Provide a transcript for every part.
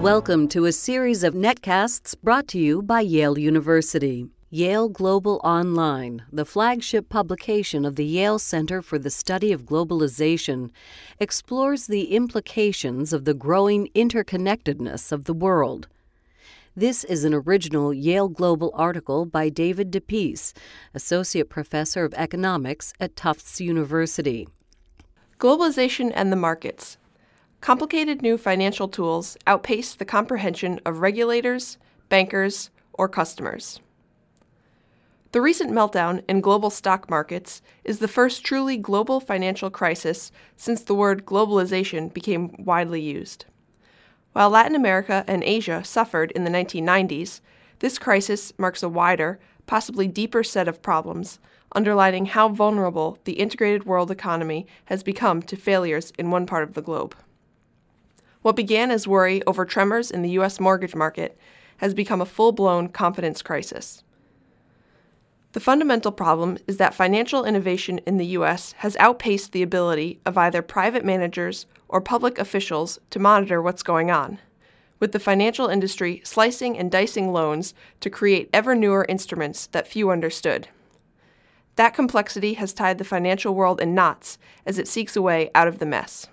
Welcome to a series of netcasts brought to you by Yale University. Yale Global Online, the flagship publication of the Yale Center for the Study of Globalization, explores the implications of the growing interconnectedness of the world. This is an original Yale Global article by David DePease, Associate Professor of Economics at Tufts University. Globalization and the markets. Complicated new financial tools outpace the comprehension of regulators, bankers, or customers. The recent meltdown in global stock markets is the first truly global financial crisis since the word globalization became widely used. While Latin America and Asia suffered in the 1990s, this crisis marks a wider, possibly deeper set of problems, underlining how vulnerable the integrated world economy has become to failures in one part of the globe. What began as worry over tremors in the U.S. mortgage market has become a full-blown confidence crisis. The fundamental problem is that financial innovation in the U.S. has outpaced the ability of either private managers or public officials to monitor what's going on, with the financial industry slicing and dicing loans to create ever newer instruments that few understood. That complexity has tied the financial world in knots as it seeks a way out of the mess.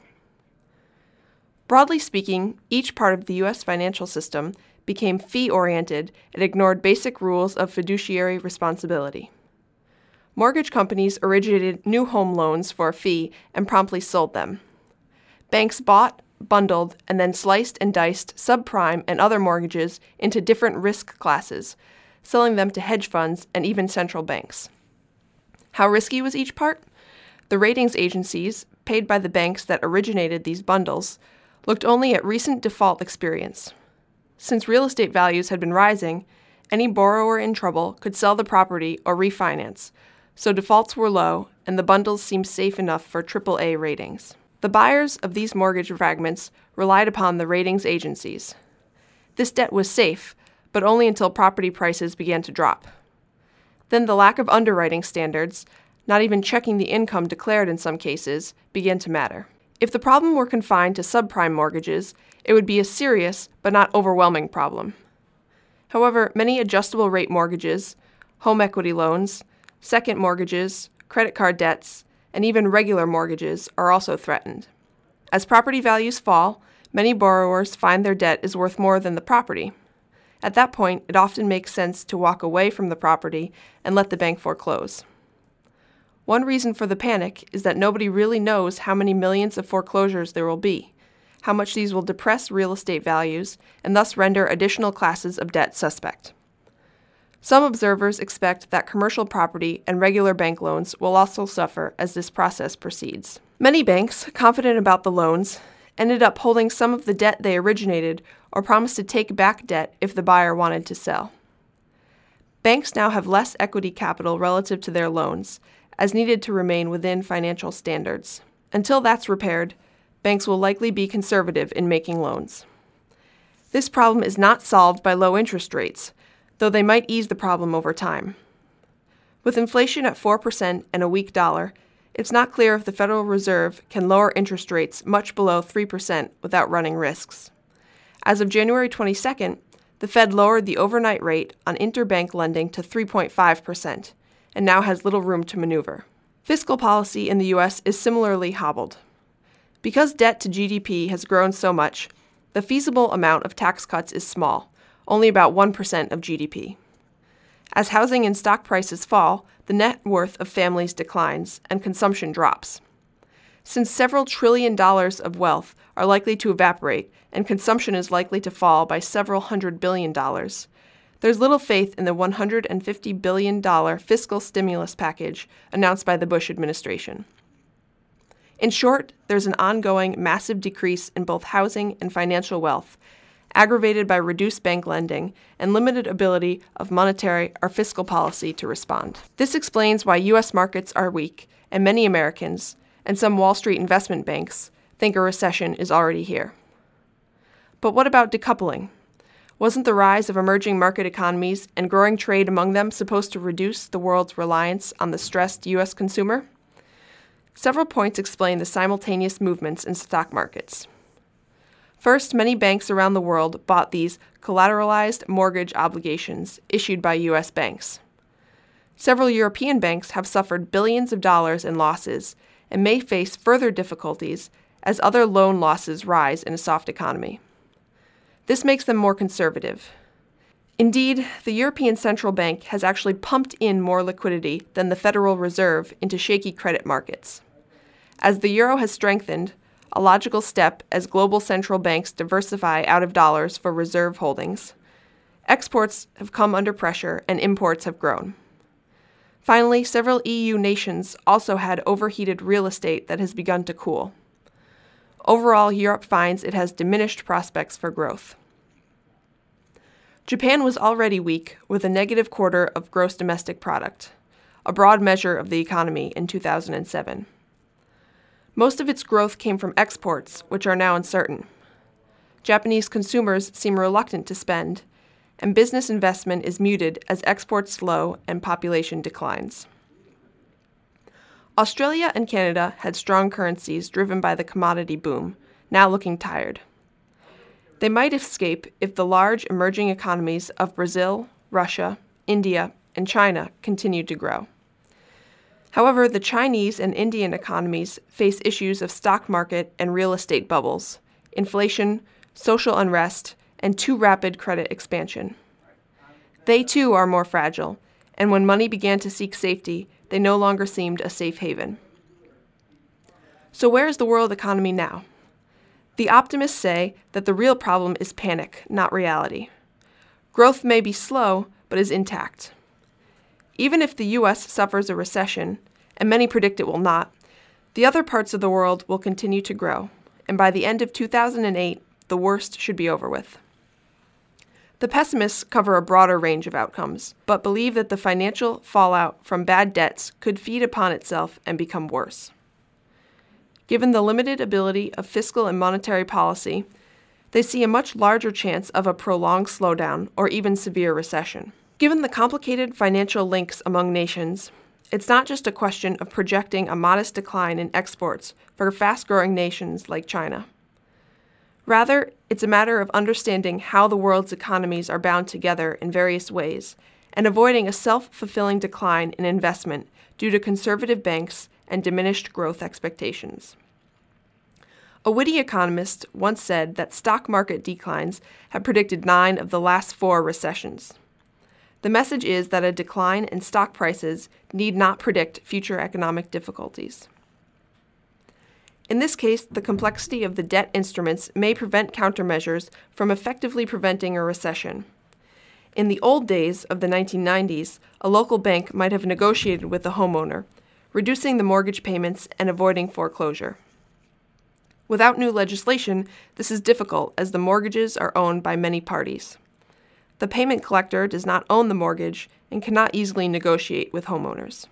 Broadly speaking, each part of the U.S. financial system became fee-oriented and ignored basic rules of fiduciary responsibility. Mortgage companies originated new home loans for a fee and promptly sold them. Banks bought, bundled, and then sliced and diced subprime and other mortgages into different risk classes, selling them to hedge funds and even central banks. How risky was each part? The ratings agencies, paid by the banks that originated these bundles, looked only at recent default experience. Since real estate values had been rising, any borrower in trouble could sell the property or refinance, so defaults were low and the bundles seemed safe enough for AAA ratings. The buyers of these mortgage fragments relied upon the ratings agencies. This debt was safe, but only until property prices began to drop. Then the lack of underwriting standards, not even checking the income declared in some cases, began to matter. If the problem were confined to subprime mortgages, it would be a serious but not overwhelming problem. However, many adjustable rate mortgages, home equity loans, second mortgages, credit card debts, and even regular mortgages are also threatened. As property values fall, many borrowers find their debt is worth more than the property. At that point, it often makes sense to walk away from the property and let the bank foreclose. One reason for the panic is that nobody really knows how many millions of foreclosures there will be, how much these will depress real estate values, and thus render additional classes of debt suspect. Some observers expect that commercial property and regular bank loans will also suffer as this process proceeds. Many banks, confident about the loans, ended up holding some of the debt they originated or promised to take back debt if the buyer wanted to sell. Banks now have less equity capital relative to their loans, as needed to remain within financial standards. Until that's repaired, banks will likely be conservative in making loans. This problem is not solved by low interest rates, though they might ease the problem over time. With inflation at 4% and a weak dollar, it's not clear if the Federal Reserve can lower interest rates much below 3% without running risks. As of January 22nd, the Fed lowered the overnight rate on interbank lending to 3.5%, and now has little room to maneuver. Fiscal policy in the U.S. is similarly hobbled. Because debt to GDP has grown so much, the feasible amount of tax cuts is small, only about 1% of GDP. As housing and stock prices fall, the net worth of families declines and consumption drops. Since several $1 trillion of wealth are likely to evaporate and consumption is likely to fall by several $100 billion, there's little faith in the $150 billion fiscal stimulus package announced by the Bush administration. In short, there's an ongoing massive decrease in both housing and financial wealth, aggravated by reduced bank lending and limited ability of monetary or fiscal policy to respond. This explains why U.S. markets are weak, and many Americans, and some Wall Street investment banks, think a recession is already here. But what about decoupling? Wasn't the rise of emerging market economies and growing trade among them supposed to reduce the world's reliance on the stressed U.S. consumer? Several points explain the simultaneous movements in stock markets. First, many banks around the world bought these collateralized mortgage obligations issued by U.S. banks. Several European banks have suffered billions of dollars in losses and may face further difficulties as other loan losses rise in a soft economy. This makes them more conservative. Indeed, the European Central Bank has actually pumped in more liquidity than the Federal Reserve into shaky credit markets. As the euro has strengthened, a logical step as global central banks diversify out of dollars for reserve holdings, exports have come under pressure and imports have grown. Finally, several EU nations also had overheated real estate that has begun to cool. Overall, Europe finds it has diminished prospects for growth. Japan was already weak, with a negative quarter of gross domestic product, a broad measure of the economy in 2007. Most of its growth came from exports, which are now uncertain. Japanese consumers seem reluctant to spend, and business investment is muted as exports slow and population declines. Australia and Canada had strong currencies driven by the commodity boom, now looking tired. They might escape if the large emerging economies of Brazil, Russia, India, and China continue to grow. However, the Chinese and Indian economies face issues of stock market and real estate bubbles, inflation, social unrest, and too rapid credit expansion. They too are more fragile, and when money began to seek safety, they no longer seemed a safe haven. So where is the world economy now? The optimists say that the real problem is panic, not reality. Growth may be slow, but is intact. Even if the U.S. suffers a recession, and many predict it will not, the other parts of the world will continue to grow, and by the end of 2008, the worst should be over with. The pessimists cover a broader range of outcomes, but believe that the financial fallout from bad debts could feed upon itself and become worse. Given the limited ability of fiscal and monetary policy, they see a much larger chance of a prolonged slowdown or even severe recession. Given the complicated financial links among nations, it's not just a question of projecting a modest decline in exports for fast-growing nations like China. Rather, it's a matter of understanding how the world's economies are bound together in various ways and avoiding a self-fulfilling decline in investment due to conservative banks and diminished growth expectations. A witty economist once said that stock market declines have predicted 9 of the last 4 recessions. The message is that a decline in stock prices need not predict future economic difficulties. In this case, the complexity of the debt instruments may prevent countermeasures from effectively preventing a recession. In the old days of the 1990s, a local bank might have negotiated with the homeowner, reducing the mortgage payments and avoiding foreclosure. Without new legislation, this is difficult as the mortgages are owned by many parties. The payment collector does not own the mortgage and cannot easily negotiate with homeowners.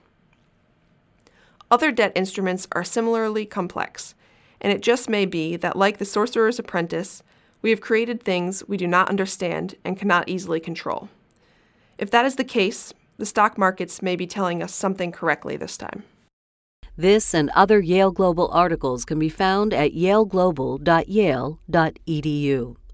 Other debt instruments are similarly complex, and it just may be that, like the Sorcerer's Apprentice, we have created things we do not understand and cannot easily control. If that is the case, the stock markets may be telling us something correctly this time. This and other Yale Global articles can be found at yaleglobal.yale.edu.